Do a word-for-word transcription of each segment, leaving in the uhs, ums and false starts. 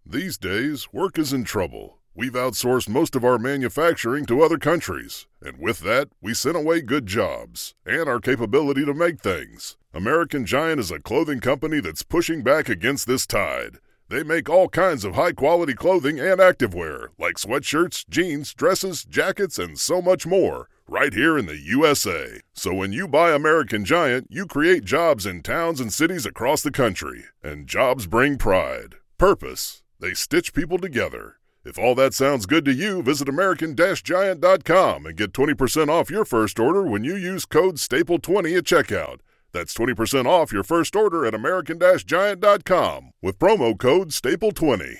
These days, work is in trouble. We've outsourced most of our manufacturing to other countries, and with that, we sent away good jobs and our capability to make things. American Giant is a clothing company that's pushing back against this tide. They make all kinds of high-quality clothing and activewear, like sweatshirts, jeans, dresses, jackets, and so much more, right here in the U S A. So when you buy American Giant, you create jobs in towns and cities across the country. And jobs bring pride, purpose. They stitch people together. If all that sounds good to you, visit American Giant dot com and get twenty percent off your first order when you use code staple twenty at checkout. That's twenty percent off your first order at American Giant dot com with promo code staple twenty.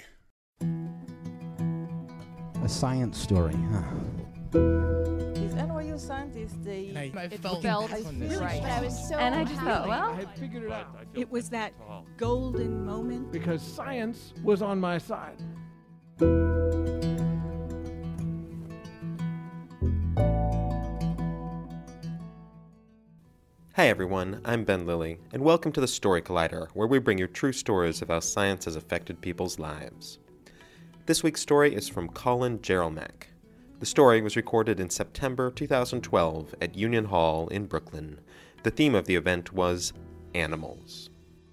A science story, huh? These N Y U scientists, they And I it felt felt I right. right. But I was so And I just happy. thought, well, I had figured it out It was that golden moment. because science was on my side. Hi everyone, I'm Ben Lilly, and welcome to the Story Collider, where we bring you true stories of how science has affected people's lives. This week's story is from Colin Jerelmak. The story was recorded in September two thousand twelve at Union Hall in Brooklyn. The theme of the event was animals.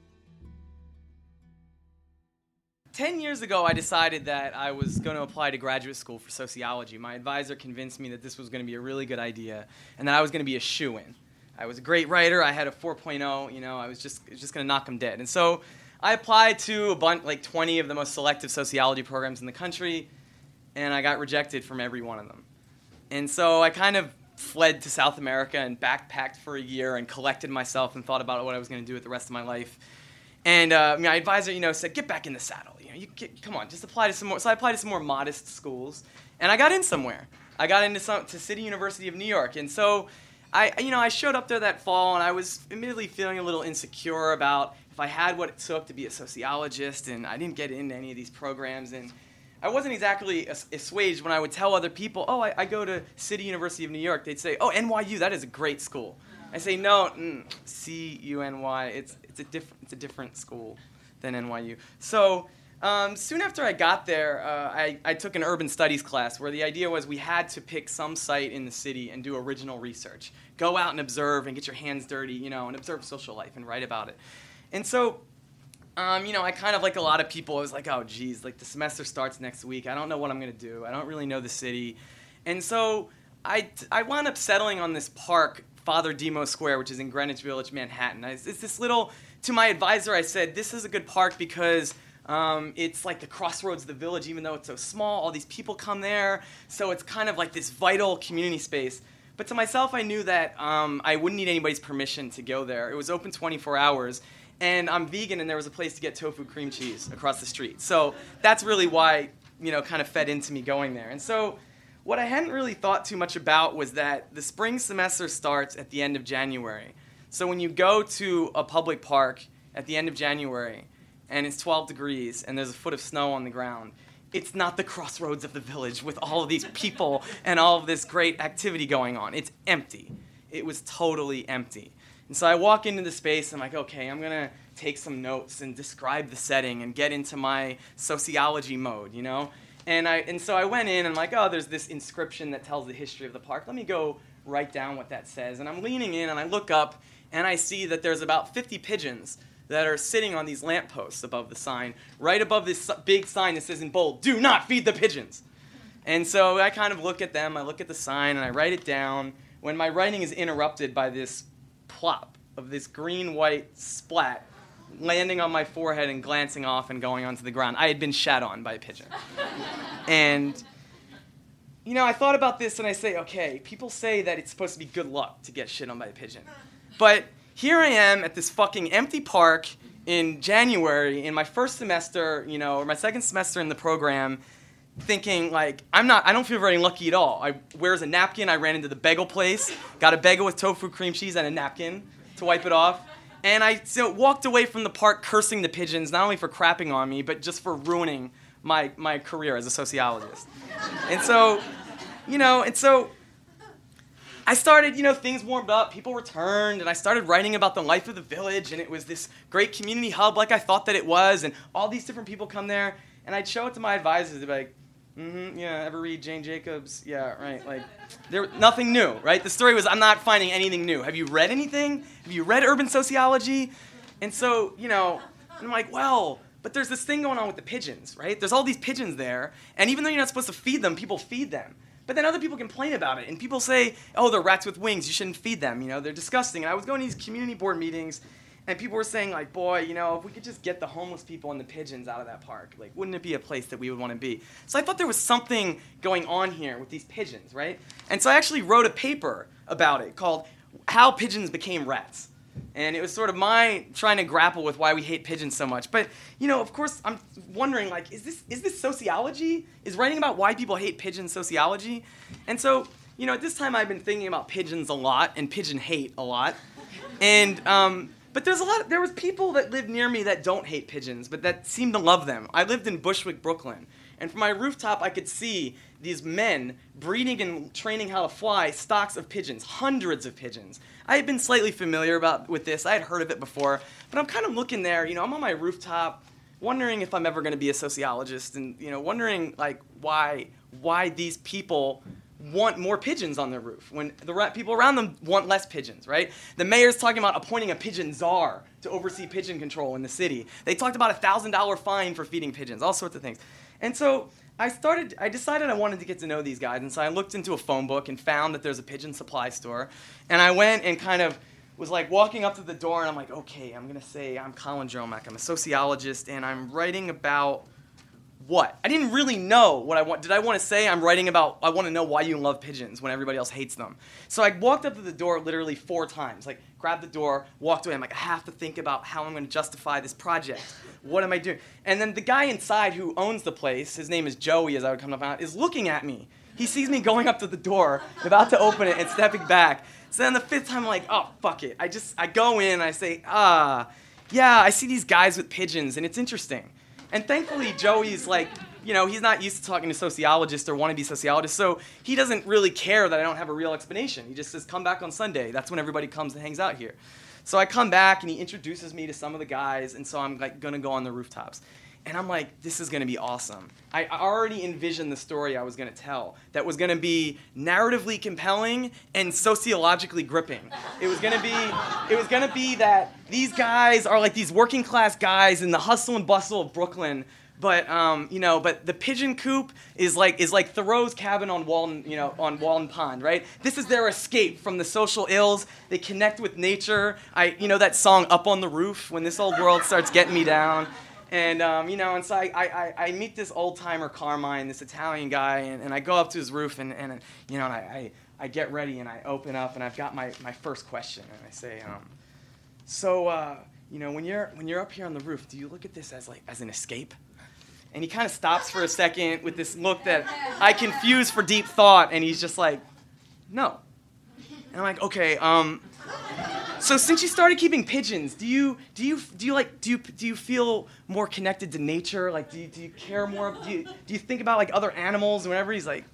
Ten years ago, I decided that I was going to apply to graduate school for sociology. My advisor convinced me that this was going to be a really good idea and that I was going to be a shoo-in. I was a great writer. I had a four point oh. You know, I was just just going to knock them dead. And so I applied to a bunch, like twenty of the most selective sociology programs in the country, and I got rejected from every one of them. And so I kind of fled to South America and backpacked for a year and collected myself and thought about what I was going to do with the rest of my life. And uh, my advisor, you know, said, "Get back in the saddle. You know, you get, come on, just apply to some more." So I applied to some more modest schools, and I got in somewhere. I got into some to City University of New York, and so I, you know, I showed up there that fall, and I was admittedly feeling a little insecure about if I had what it took to be a sociologist, and I didn't get into any of these programs, and I wasn't exactly ass- assuaged when I would tell other people, "Oh, I, I go to City University of New York." They'd say, "Oh, N Y U, that is a great school." I say, "No, mm, C U N Y, it's it's a different it's a different school than N Y U." So um, soon after I got there, uh, I, I took an urban studies class where the idea was we had to pick some site in the city and do original research. Go out and observe and get your hands dirty, you know, and observe social life and write about it. And so, um, you know, I kind of, like a lot of people, I was like, oh, geez, like the semester starts next week. I don't know what I'm going to do. I don't really know the city. And so I, I wound up settling on this park, Father Demo Square, which is in Greenwich Village, Manhattan. I, it's this little, to my advisor, I said, this is a good park because um, it's like the crossroads of the village, even though it's so small. All these people come there, so it's kind of like this vital community space. But to myself, I knew that um, I wouldn't need anybody's permission to go there. It was open twenty-four hours, and I'm vegan, and there was a place to get tofu cream cheese across the street. So that's really why, you know, kind of fed into me going there. And so what I hadn't really thought too much about was that the spring semester starts at the end of January. So when you go to a public park at the end of January, and it's twelve degrees, and there's a foot of snow on the ground, it's not the crossroads of the village with all of these people and all of this great activity going on. It's empty. It was totally empty. And so I walk into the space, and I'm like, okay, I'm going to take some notes and describe the setting and get into my sociology mode, you know? And I and so I went in, and I'm like, oh, there's this inscription that tells the history of the park. Let me go write down what that says. And I'm leaning in, and I look up, and I see that there's about fifty pigeons that are sitting on these lampposts above the sign, right above this big sign that says in bold, "Do not feed the pigeons." And so I kind of look at them, I look at the sign, and I write it down, when my writing is interrupted by this plop of this green-white splat landing on my forehead and glancing off and going onto the ground. I had been shat on by a pigeon. And, you know, I thought about this, and I say, okay, people say that it's supposed to be good luck to get shit on by a pigeon. But here I am at this fucking empty park in January in my first semester, you know, or my second semester in the program, thinking, like, I'm not, I don't feel very lucky at all. I where's a napkin? I ran into the bagel place, got a bagel with tofu cream cheese and a napkin to wipe it off. And I so walked away from the park cursing the pigeons, not only for crapping on me, but just for ruining my, my career as a sociologist. And so, you know, and so I started, you know, things warmed up, people returned, and I started writing about the life of the village, and it was this great community hub like I thought that it was, and all these different people come there. And I'd show it to my advisors. They'd be like, mm-hmm, yeah, ever read Jane Jacobs? Yeah, right. Like, there, nothing new, right? The story was, I'm not finding anything new. Have you read anything? Have you read urban sociology? And so, you know, I'm like, well, but there's this thing going on with the pigeons, right? There's all these pigeons there, and even though you're not supposed to feed them, people feed them. But then other people complain about it, and people say, oh, they're rats with wings, you shouldn't feed them, you know, they're disgusting. And I was going to these community board meetings, and people were saying, like, boy, you know, if we could just get the homeless people and the pigeons out of that park, like, wouldn't it be a place that we would want to be? So I thought there was something going on here with these pigeons, right? And so I actually wrote a paper about it called How Pigeons Became Rats. And it was sort of my trying to grapple with why we hate pigeons so much. But, you know, of course, I'm wondering, like, is this is this sociology? Is writing about why people hate pigeons sociology? And so, you know, at this time I've been thinking about pigeons a lot and pigeon hate a lot. And, um, but there's a lot, of, there was people that lived near me that don't hate pigeons, but that seem to love them. I lived in Bushwick, Brooklyn. And from my rooftop, I could see these men breeding and training how to fly stocks of pigeons, hundreds of pigeons. I had been slightly familiar about with this. I had heard of it before. But I'm kind of looking there, you know, I'm on my rooftop, wondering if I'm ever going to be a sociologist and, you know, wondering, like, why why these people want more pigeons on their roof when the ra- people around them want less pigeons, right? The mayor's talking about appointing a pigeon czar to oversee pigeon control in the city. They talked about a one thousand dollars fine for feeding pigeons, all sorts of things. And so I started, I decided I wanted to get to know these guys, and so I looked into a phone book and found that there's a pigeon supply store, and I went and kind of was like walking up to the door, and I'm like, okay, I'm going to say I'm Colin Jerolmack, I'm a sociologist, and I'm writing about what? I didn't really know what I want. Did I want to say I'm writing about, I want to know why you love pigeons when everybody else hates them? So I walked up to the door literally four times, like grabbed the door, walked away. I'm like, I have to think about how I'm going to justify this project. What am I doing? And then the guy inside who owns the place, his name is Joey, as I would come to find out, is looking at me. He sees me going up to the door, about to open it, and stepping back. So then the fifth time, I'm like, oh, fuck it. I just, I go in, and I say, ah, yeah, I see these guys with pigeons, and it's interesting. And thankfully, Joey's like, you know, he's not used to talking to sociologists or wannabe sociologists, so he doesn't really care that I don't have a real explanation. He just says, come back on Sunday. That's when everybody comes and hangs out here. So I come back, and he introduces me to some of the guys, and so I'm like going to go on the rooftops. And I'm like, this is going to be awesome. I already envisioned the story I was going to tell that was going to be narratively compelling and sociologically gripping. It was going to be, it was going to be that these guys are like these working class guys in the hustle and bustle of Brooklyn, but um, you know, but the pigeon coop is like is like Thoreau's cabin on Walden, you know, on Walden Pond, right? This is their escape from the social ills. They connect with nature. I, you know, that song "Up on the Roof" when this old world starts getting me down. And, um, you know, and so I, I, I meet this old-timer Carmine, this Italian guy, and, and I go up to his roof, and, and you know, and I, I, I get ready, and I open up, and I've got my, my first question, and I say, um, so, uh, you know, when you're, when you're up here on the roof, do you look at this as, like, as an escape? And he kind of stops for a second with this look that I confuse for deep thought, and he's just like, no. And I'm like, okay, um... So since you started keeping pigeons, do you do you do you like do you do you feel more connected to nature? Like do you do you care more? Do you do you think about like other animals? And whenever he's like,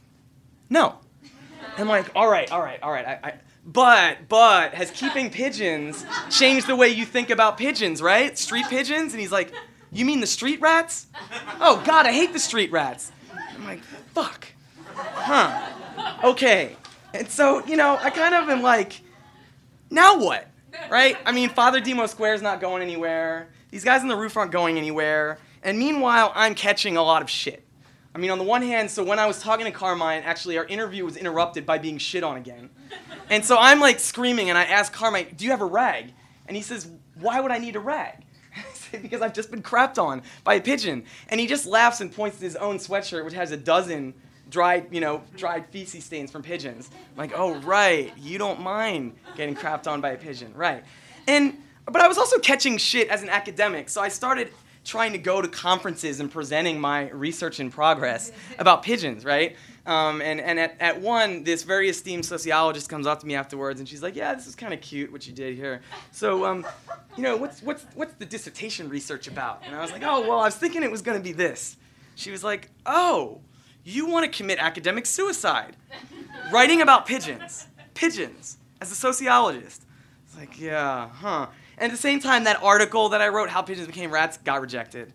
no. I'm like, all right, all right, all right. I, I but but has keeping pigeons changed the way you think about pigeons, right? Street pigeons? And he's like, you mean the street rats? Oh God, I hate the street rats. I'm like, fuck. Huh. Okay. And so, you know, I kind of am like, now what, right? I mean, Father Demo Square's not going anywhere. These guys on the roof aren't going anywhere. And meanwhile, I'm catching a lot of shit. I mean, on the one hand, so when I was talking to Carmine, actually, our interview was interrupted by being shit on again. And so I'm, like, screaming, and I ask Carmine, do you have a rag? And he says, why would I need a rag? I say, because I've just been crapped on by a pigeon. And he just laughs and points to his own sweatshirt, which has a dozen dried, you know, dried feces stains from pigeons. I'm like, oh, right, you don't mind getting crapped on by a pigeon, right. And, but I was also catching shit as an academic, so I started trying to go to conferences and presenting my research in progress about pigeons, right? Um, and and at, at one, this very esteemed sociologist comes up to me afterwards, and she's like, yeah, this is kind of cute what you did here. So, um, you know, what's, what's, what's the dissertation research about? And I was like, oh, well, I was thinking it was going to be this. She was like, oh, you want to commit academic suicide, writing about pigeons, pigeons, as a sociologist. It's like, yeah, huh. And at the same time, that article that I wrote, How Pigeons Became Rats, got rejected.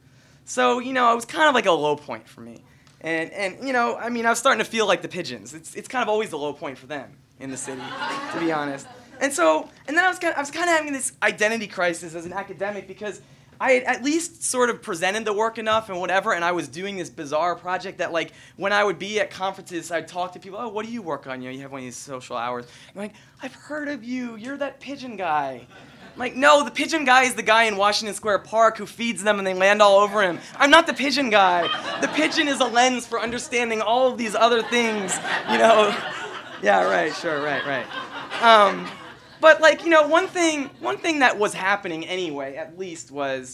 So, you know, it was kind of like a low point for me. And, and you know, I mean, I was starting to feel like the pigeons. It's, it's kind of always the low point for them in the city, to be honest. And so, and then I was kind of, I was kind of having this identity crisis as an academic because I had at least sort of presented the work enough and whatever, and I was doing this bizarre project that, like, when I would be at conferences, I'd talk to people, oh, what do you work on? You know, you have one of these social hours. I'm like, I've heard of you. You're that pigeon guy. I'm like, no, the pigeon guy is the guy in Washington Square Park who feeds them and they land all over him. I'm not the pigeon guy. The pigeon is a lens for understanding all of these other things, you know. Yeah, right, sure, right, right. Um, But, like, you know, one thing one thing that was happening anyway, at least, was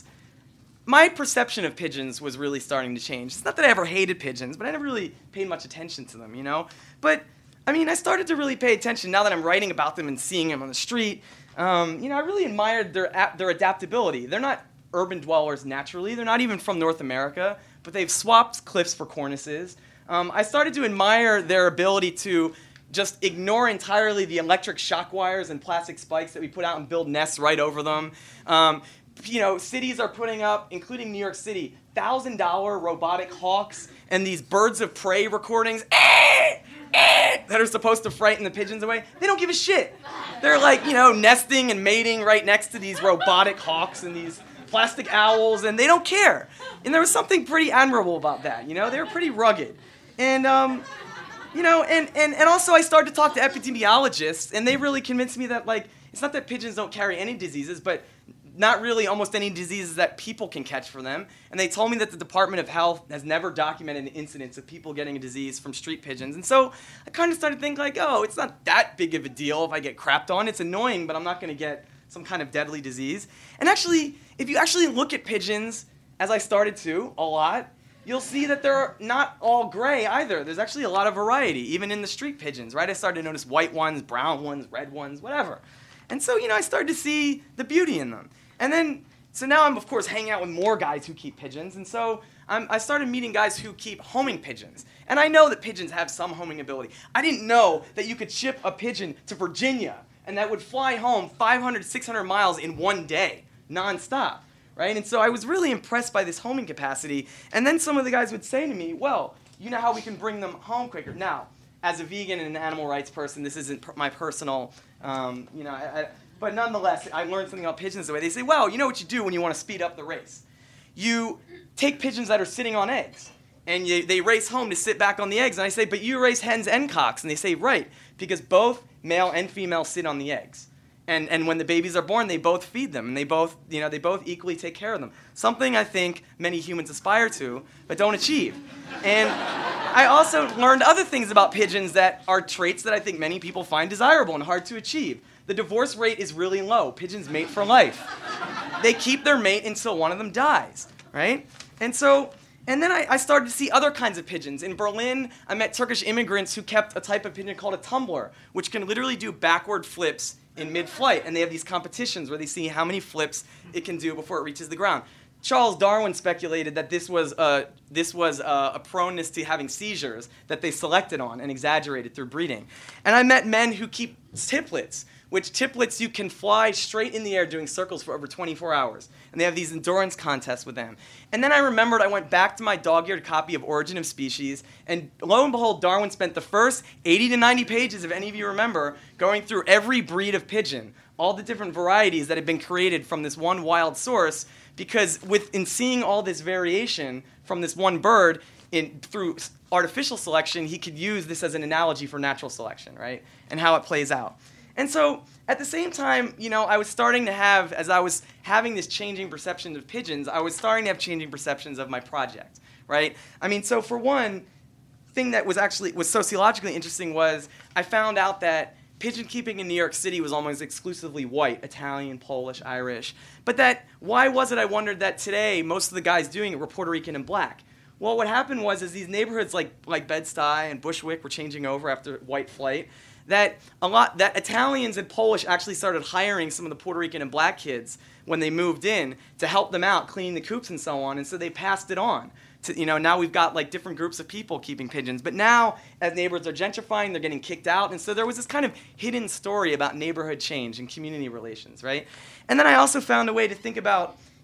my perception of pigeons was really starting to change. It's not that I ever hated pigeons, but I never really paid much attention to them, you know? But, I mean, I started to really pay attention now that I'm writing about them and seeing them on the street. Um, you know, I really admired their their adaptability. They're not urban dwellers naturally. They're not even from North America, but they've swapped cliffs for cornices. Um, I started to admire their ability to just ignore entirely the electric shock wires and plastic spikes that we put out and build nests right over them. Um, you know, cities are putting up, including New York City, one thousand dollars robotic hawks and these birds of prey recordings eh, eh, that are supposed to frighten the pigeons away. They don't give a shit. They're like, you know, nesting and mating right next to these robotic hawks and these plastic owls, and they don't care. And there was something pretty admirable about that, you know? They were pretty rugged. And, um... You know, and, and, and also I started to talk to epidemiologists, and they really convinced me that, like, it's not that pigeons don't carry any diseases, but not really almost any diseases that people can catch from them. And they told me that the Department of Health has never documented incidents of people getting a disease from street pigeons. And so I kind of started to think, like, oh, it's not that big of a deal if I get crapped on. It's annoying, but I'm not going to get some kind of deadly disease. And actually, if you actually look at pigeons, as I started to a lot, you'll see that they're not all gray either. There's actually a lot of variety, even in the street pigeons, right? I started to notice white ones, brown ones, red ones, whatever. And so, you know, I started to see the beauty in them. And then, so now I'm, of course, hanging out with more guys who keep pigeons. And so I'm, I started meeting guys who keep homing pigeons. And I know that pigeons have some homing ability. I didn't know that you could ship a pigeon to Virginia, and that would fly home five hundred, six hundred miles in one day, nonstop. Right? And so I was really impressed by this homing capacity. And then some of the guys would say to me, well, you know how we can bring them home quicker. Now, as a vegan and an animal rights person, this isn't per- my personal, um, you know, I, I, but nonetheless, I learned something about pigeons the way. They say, well, you know what you do when you want to speed up the race? You take pigeons that are sitting on eggs, and you, they race home to sit back on the eggs. And I say, but you raise hens and cocks. And they say, right, because both male and female sit on the eggs. And and when the babies are born, they both feed them, and they both, you know, they both equally take care of them. Something I think many humans aspire to, but don't achieve. And I also learned other things about pigeons that are traits that I think many people find desirable and hard to achieve. The divorce rate is really low. Pigeons mate for life. They keep their mate until one of them dies, right? And so, and then I, I started to see other kinds of pigeons. In Berlin, I met Turkish immigrants who kept a type of pigeon called a tumbler, which can literally do backward flips in mid-flight, and they have these competitions where they see how many flips it can do before it reaches the ground. Charles Darwin speculated that this was a, this was a, a proneness to having seizures that they selected on and exaggerated through breeding. And I met men who keep tiplets, which tiplets you can fly straight in the air doing circles for over twenty-four hours. And they have these endurance contests with them. And then I remembered I went back to my dog-eared copy of Origin of Species, and lo and behold, Darwin spent the first eighty to ninety pages, if any of you remember, going through every breed of pigeon, all the different varieties that had been created from this one wild source, because with in seeing all this variation from this one bird in through artificial selection, he could use this as an analogy for natural selection, right? And how it plays out. And so, at the same time, you know, I was starting to have, as I was having this changing perception of pigeons, I was starting to have changing perceptions of my project, right? I mean, so for one thing that was actually, was sociologically interesting was I found out that pigeon keeping in New York City was almost exclusively white, Italian, Polish, Irish. But that, why was it, I wondered, that today most of the guys doing it were Puerto Rican and black? Well, what happened was, is these neighborhoods like, like Bed-Stuy and Bushwick were changing over after white flight, that a lot that Italians and Polish actually started hiring some of the Puerto Rican and black kids when they moved in to help them out cleaning the coops and so on, and so they passed it on to, you know, now we've got like different groups of people keeping pigeons. But now as neighborhoods are gentrifying, they're getting kicked out, and so there was this kind of hidden story about neighborhood change and community relations, right? And then I also found a way to think about,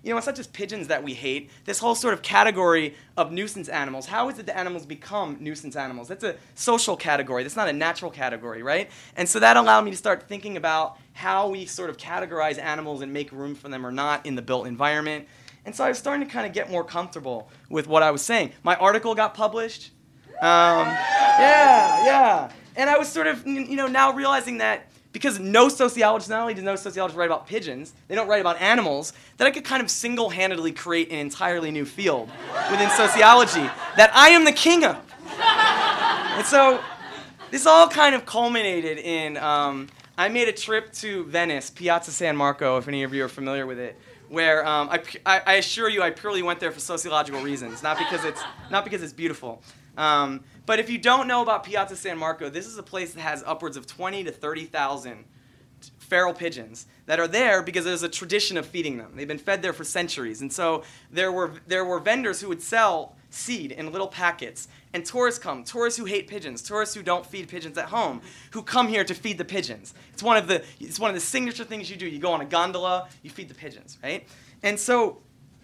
you know, it's not just pigeons that we hate. This whole sort of category of nuisance animals, how is it that animals become nuisance animals? That's a social category. That's not a natural category, right? And so that allowed me to start thinking about how we sort of categorize animals and make room for them or not in the built environment. And so I was starting to kind of get more comfortable with what I was saying. My article got published. Um, yeah, yeah. And I was sort of, you know, now realizing that because no sociologist, not only do no sociologists write about pigeons, they don't write about animals, that I could kind of single-handedly create an entirely new field within sociology that I am the king of. And so this all kind of culminated in, um, I made a trip to Venice, Piazza San Marco, if any of you are familiar with it, where um, I, I, I assure you I purely went there for sociological reasons, not because it's, not because it's beautiful. Um, but if you don't know about Piazza San Marco, this is a place that has upwards of twenty to thirty thousand feral pigeons that are there because there's a tradition of feeding them. They've been fed there for centuries. And so there were, there were vendors who would sell seed in little packets. And tourists come, tourists who hate pigeons, tourists who don't feed pigeons at home, who come here to feed the pigeons. It's one of the, it's one of the signature things you do. You go on a gondola, you feed the pigeons, right? And so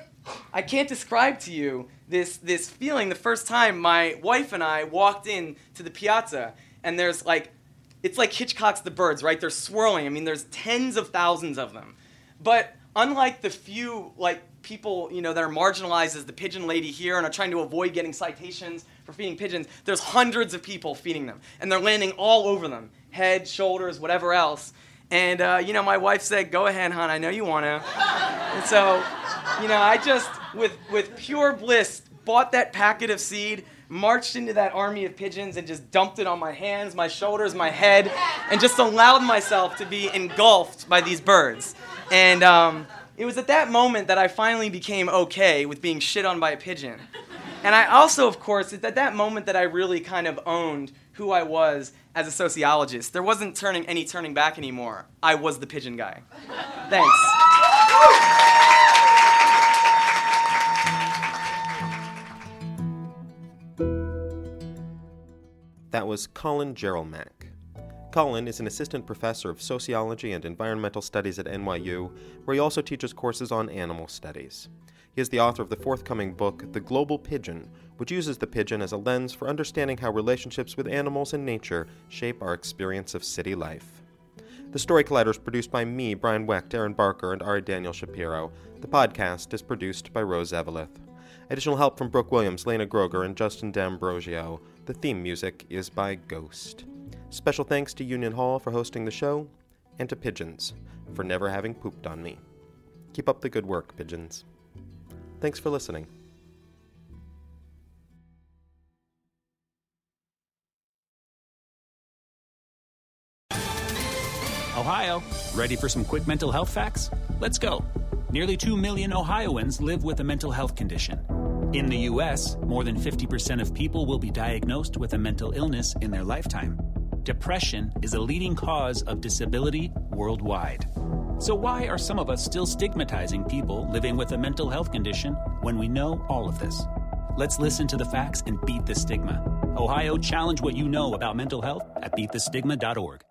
I can't describe to you this, this feeling the first time my wife and I walked in to the piazza, and there's like, it's like Hitchcock's The Birds, right? They're swirling. I mean, there's tens of thousands of them. But unlike the few, like, people, you know, that are marginalized as the pigeon lady here and are trying to avoid getting citations for feeding pigeons, there's hundreds of people feeding them. And they're landing all over them, head, shoulders, whatever else. And, uh, you know, my wife said, go ahead, hon, I know you want to. And so, you know, I just, with, with pure bliss, bought that packet of seed, marched into that army of pigeons and just dumped it on my hands, my shoulders, my head, and just allowed myself to be engulfed by these birds. And um, it was at that moment that I finally became okay with being shit on by a pigeon. And I also, of course, it's at that moment that I really kind of owned who I was as a sociologist. There wasn't turning any turning back anymore. I was the pigeon guy. Thanks. That was Colin Jerolmack. Colin is an assistant professor of sociology and environmental studies at N Y U, where he also teaches courses on animal studies. He is the author of the forthcoming book, The Global Pigeon, which uses the pigeon as a lens for understanding how relationships with animals and nature shape our experience of city life. The Story Collider is produced by me, Brian Wecht, Aaron Barker, and Ari Daniel Shapiro. The podcast is produced by Rose Eveleth. Additional help from Brooke Williams, Lena Groger, and Justin D'Ambrosio. The theme music is by Ghost. Special thanks to Union Hall for hosting the show, and to pigeons for never having pooped on me. Keep up the good work, pigeons. Thanks for listening. Ohio, ready for some quick mental health facts? Let's go. Nearly two million Ohioans live with a mental health condition. In the U S, more than fifty percent of people will be diagnosed with a mental illness in their lifetime. Depression is a leading cause of disability worldwide. So why are some of us still stigmatizing people living with a mental health condition when we know all of this? Let's listen to the facts and beat the stigma. Ohio, challenge what you know about mental health at beat the stigma dot org.